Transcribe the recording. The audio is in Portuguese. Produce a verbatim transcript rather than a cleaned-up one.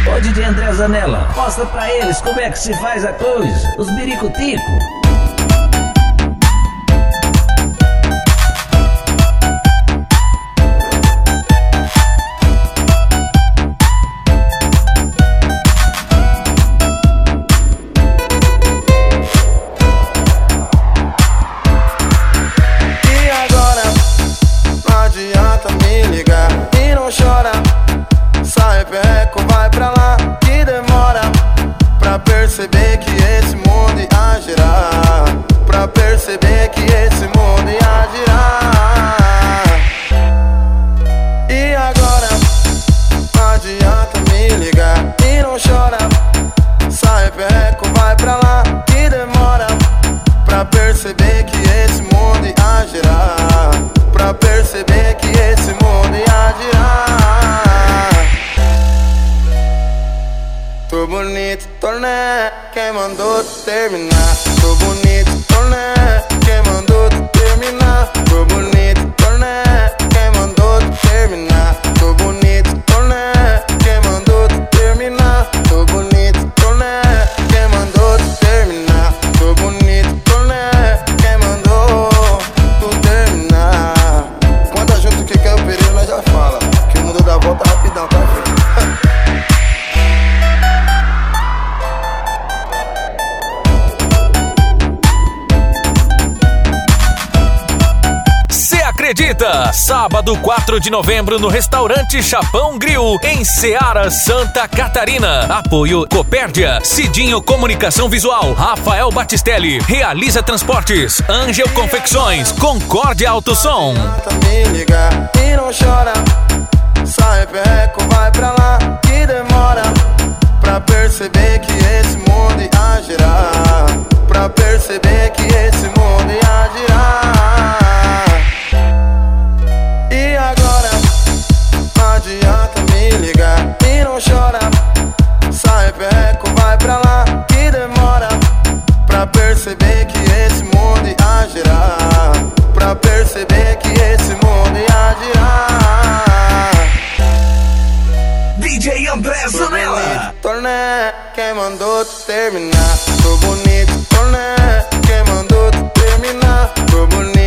Ô D J André Zanella, mostra pra eles como é que se faz a coisa. Os biricutico. Perceber que esse mundo ia girar, pra perceber que esse mundo ia girar. E agora não adianta me ligar e não chora. Sai perreco, vai pra lá que demora, pra perceber que esse mundo ia girar, pra perceber que esse mundo ia girar. Tô bonito, torné, quem mandou tu terminar? Tô bonito, torné, quem mandou tu terminar? Tô bonito, torné, quem mandou tu terminar? Tô bonito, torné, quem mandou tu terminar? Tô bonito, torné, quem mandou tu terminar? Tô bonito, torné, quem mandou tu terminar? Quando junto que quer o período, nós já fala que o mundo dá volta rapidão, tá filho? Acredita? Sábado quatro de novembro no restaurante Chapão Grill, em Ceará, Santa Catarina. Apoio Copérdia, Cidinho Comunicação Visual, Rafael Batistelli, Realiza Transportes, Ângel Confecções, Concórdia Alto Som. Me ligar e não chora, sai perreco, vai pra lá que demora, pra perceber que esse mundo ia girar, pra perceber que esse mundo ia girar. E agora não adianta me ligar e não chora, sai perreco, vai pra lá que demora, pra perceber que esse mundo ia girar, pra perceber que esse mundo ia girar. D J André Zanella. Torné, quem mandou tu terminar? Tô bonito, torné, quem mandou tu terminar? Tô bonito.